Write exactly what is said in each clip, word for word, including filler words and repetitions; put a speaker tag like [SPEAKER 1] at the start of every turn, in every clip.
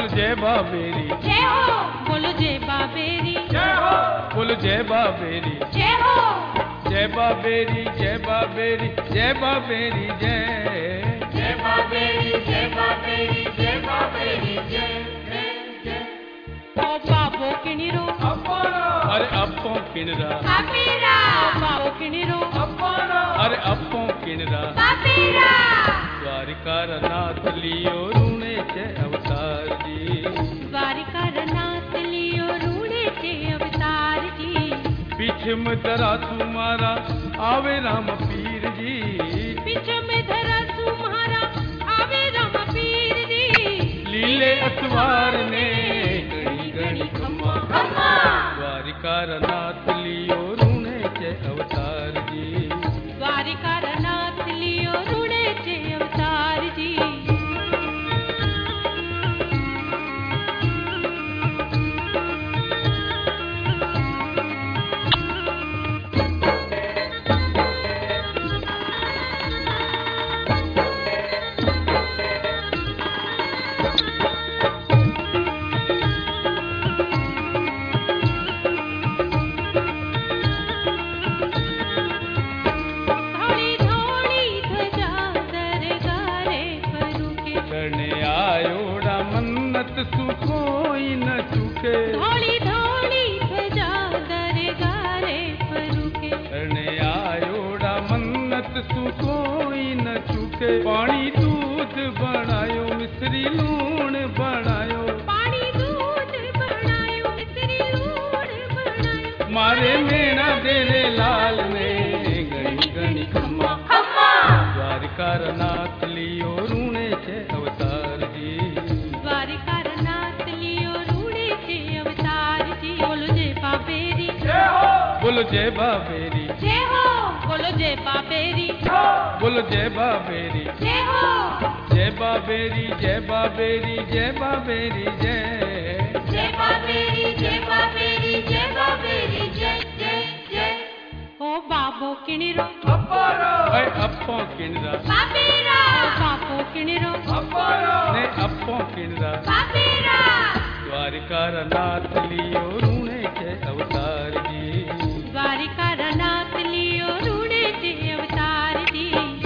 [SPEAKER 1] जय बाबेरी
[SPEAKER 2] जय हो, बोलो जय बाबेरी
[SPEAKER 1] जय हो, बोलो जय बाबेरी
[SPEAKER 2] जय हो,
[SPEAKER 1] जय बाबेरी जय बाबेरी जय बाबेरी जय
[SPEAKER 2] जय बाबेरी जय बाबेरी जय बाबेरी जय जय जय। ओ बाबो किनिरो
[SPEAKER 1] अरे अप्पो किनरा
[SPEAKER 2] बाबेरा, ओ बाबो किनिरो
[SPEAKER 1] अरे अप्पो किनरा
[SPEAKER 2] बाबेरा।
[SPEAKER 1] द्वारिका नाथ लियो रूणे चे अवतार जी,
[SPEAKER 2] द्वारिका नाथ लियो रूणे चे अवतार जी।
[SPEAKER 1] पीछे में धरा तुम्हारा आवे राम पीर जी,
[SPEAKER 2] पीछे में धरा तुम्हारा आवे राम पीर जी।
[SPEAKER 1] लीले अतवार ने गणी गणी खम्मा
[SPEAKER 2] खम्मा,
[SPEAKER 1] द्वारिका नाथ लियो रूणे चे अवतार जी,
[SPEAKER 2] द्वारिका नाथ लियो रूणे चे अवतार जी। धौली धौली ध्वजा दरगारे फरूके,
[SPEAKER 1] करने आयोड़ा मन्नत सु कोई न चूके,
[SPEAKER 2] धौली धौली ध्वजा दरगारे फरूके।
[SPEAKER 1] करने आयोड़ा मन्नत सु कोई न चूके, पानी दूध बनायो मिश्री लूण बनायो,
[SPEAKER 2] पानी दूध बनायो मिश्री लूण बनायो।
[SPEAKER 1] मारे मेना देने लाल ने गणी गणी खम्मा
[SPEAKER 2] खम्मा,
[SPEAKER 1] द्वारिका नाथ लियो रूणे छे अवतार जी,
[SPEAKER 2] द्वारिका नाथ लियो रूणे चे अवतार जी। बोलो जय बाबेरी
[SPEAKER 1] बोलो जय बाबेरी
[SPEAKER 2] जय हो, बोलो जय बाबेरी
[SPEAKER 1] बोलो जय बाबेरी
[SPEAKER 2] जय हो,
[SPEAKER 1] जय बाबेरी जय बाबेरी जय बाबेरी जय
[SPEAKER 2] जय बाबेरी जय बाबेरी जय बाबेरी जय जय जय। ओ बाबो किनिरो
[SPEAKER 1] ऐ अप्पो किनरा
[SPEAKER 2] बाबेरा, ओ बाबो किनिरो
[SPEAKER 1] ने अप्पो किनरा
[SPEAKER 2] बाबेरा।
[SPEAKER 1] द्वारिका नाथ लियो रूणे छे अवतार जी,
[SPEAKER 2] द्वारिका नाथ लियो रूणे चे अवतार जी।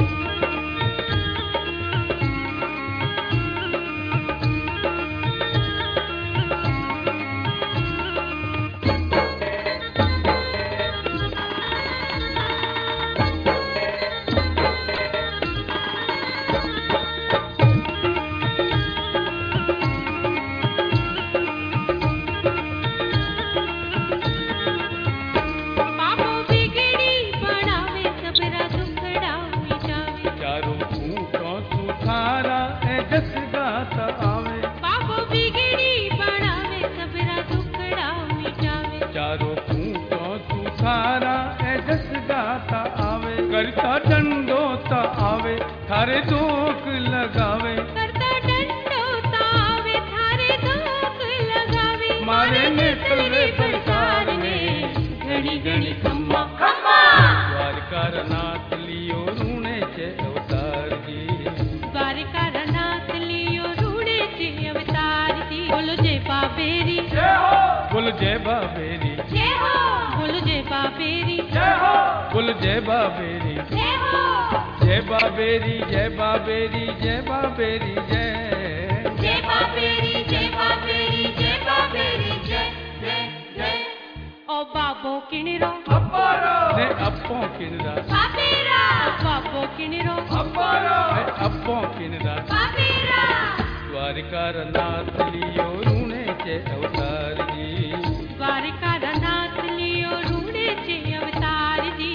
[SPEAKER 2] बाबो बिगड़ी बनावे सबरा दुखड़ा मिटावे,
[SPEAKER 1] चारों फूटों सुथारा ए जस गाता आवे,
[SPEAKER 2] बाबो बिगड़ी बनावे सबरा दुखड़ा मिटावे।
[SPEAKER 1] चारों फूटों सुथारा ए जस गाता आवे, करता डंडोता आवे थारे दोक लगावे,
[SPEAKER 2] करता डंडो तावे थारे दोक लगावे।
[SPEAKER 1] मारे नेत्र रे परिकार ने
[SPEAKER 2] घड़ी घड़ी
[SPEAKER 1] खम्मा
[SPEAKER 2] खम्मा,
[SPEAKER 1] द्वारिका नाथ लियो रूणे छे अवतार जी,
[SPEAKER 2] द्वारिका नाथ लियो रूणे चे अवतार जी। बोलो जय बाबेरी
[SPEAKER 1] बोलो जय बाबेरी
[SPEAKER 2] जय हो, बोलो जय बाबेरी
[SPEAKER 1] बोलो जय बाबेरी
[SPEAKER 2] जय हो,
[SPEAKER 1] जय बाबेरी जय बाबेरी जय बाबेरी जय
[SPEAKER 2] जय बाबेरी जय बाबेरी जय बाबेरी जय जय जय। ओ बाबो किनिरो
[SPEAKER 1] ने अप्पो किनरा
[SPEAKER 2] बाबेरा, ओ बाबो किनिरो
[SPEAKER 1] ने अप्पो किनरा
[SPEAKER 2] बाबेरा।
[SPEAKER 1] द्वारिका नाथ लियो रूणे छे अवतार जी,
[SPEAKER 2] द्वारिका नाथ लियो रूणे चे अवतार जी।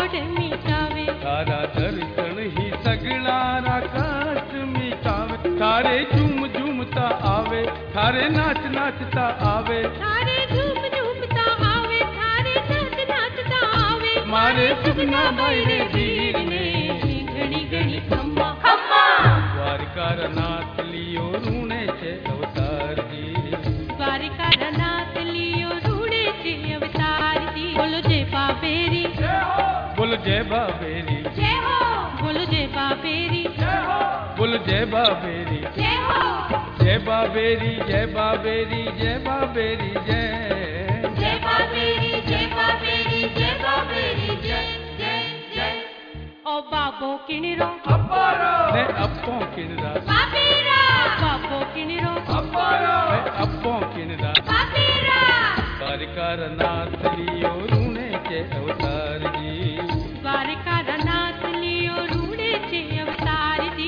[SPEAKER 3] काट मिटावे,
[SPEAKER 1] तारा दर्शन ही सगळारा कष्ट मिटावे। थारे झूम झूमता आवे, थारे नाच नाचता आवे,
[SPEAKER 3] थारे झूम झूमता आवे, थारे नाच नाचता आवे।
[SPEAKER 1] मारे सुगना बायरे वीर ने
[SPEAKER 3] घणी घणी खम्मा
[SPEAKER 2] खम्मा
[SPEAKER 1] द्वारकार नाथ लियो रूणे छे अवतार जी।
[SPEAKER 3] द्वारकार नाथ लियो रूड़े छे अवतार जी। बोलो जय बाबेरी,
[SPEAKER 1] बोल जय बाबेरी,
[SPEAKER 3] जय हो। बोलो जय बाबेरी,
[SPEAKER 1] बोल जय बाबेरी,
[SPEAKER 3] जय हो।
[SPEAKER 1] जय बाबेरी, जय बाबेरी, जय बाबेरी, जय
[SPEAKER 2] जय बाबेरी जय बाबेरी जय बाबेरी जय जय जय।
[SPEAKER 3] ओ बाबो किणिरो
[SPEAKER 1] ने अप्पो किणरा,
[SPEAKER 2] बाबेरा
[SPEAKER 3] बाबो किणिरो
[SPEAKER 1] ने अप्पो किणरा।
[SPEAKER 2] बाबेरा
[SPEAKER 1] द्वारकार नाथ लियो रूणे छे अवतार जी।
[SPEAKER 3] द्वारकार नाथ लियो रूड़े छे अवतार जी।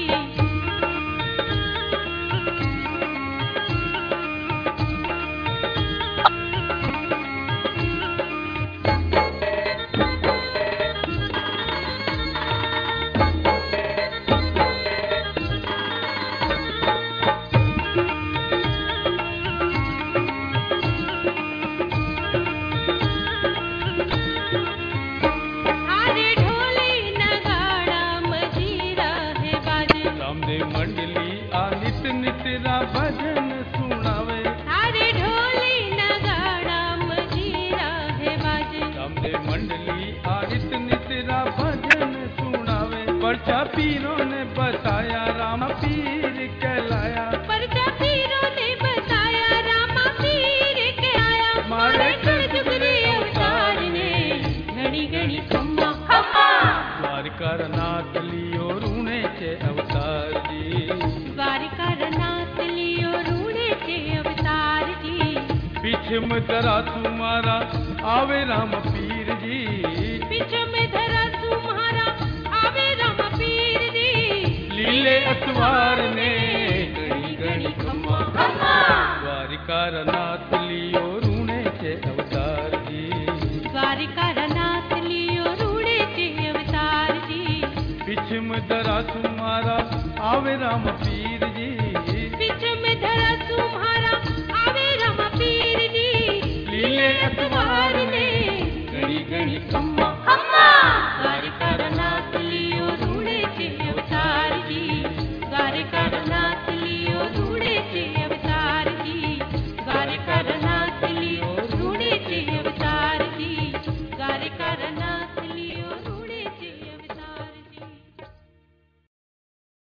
[SPEAKER 3] थारे ढोली नगाड़ा मजीरा है बाजे,
[SPEAKER 1] रामदेव मंडली आ नित नित रा भजन सुनावे।
[SPEAKER 3] थारे ढोली नगाड़ा मजीरा है बाजे।
[SPEAKER 1] रामदेव मंडली आ नित नित रा भजन सुनावे। परचा पीरों ने बताया राम पीर कहलाया,
[SPEAKER 3] परचा पीरों ने बताया रामा पीर के आया।
[SPEAKER 1] मारे
[SPEAKER 3] जुगरे अवतार ने घड़ी घड़ी खम्मा
[SPEAKER 2] खम्मा
[SPEAKER 1] द्वारकार नाथ लियो रूणे छे अवतार जी।
[SPEAKER 3] द्वारकार नाथ लियो रूड़े छे अवतार जी।
[SPEAKER 1] पीछे में धरा तुम्हारा आवे राम पीर जी।
[SPEAKER 3] पीछे में धरा तुम्हारा आवे रामा पीर जी।
[SPEAKER 1] लीले अतवार ने घड़ी घड़ी खम्मा
[SPEAKER 2] खम्मा
[SPEAKER 1] द्वारकार नाथ लियो रूणे छे अवतार जी।
[SPEAKER 3] द्वारकार नाथ लियो रूड़े छे अवतार जी।
[SPEAKER 1] पीछे में धरा तुम्हारा आवे राम पीर जी।
[SPEAKER 3] पीछे में धरा तुम्हारा आवे रामा पीर जी।
[SPEAKER 1] लीले अतवार ने घड़ी घड़ी खम्मा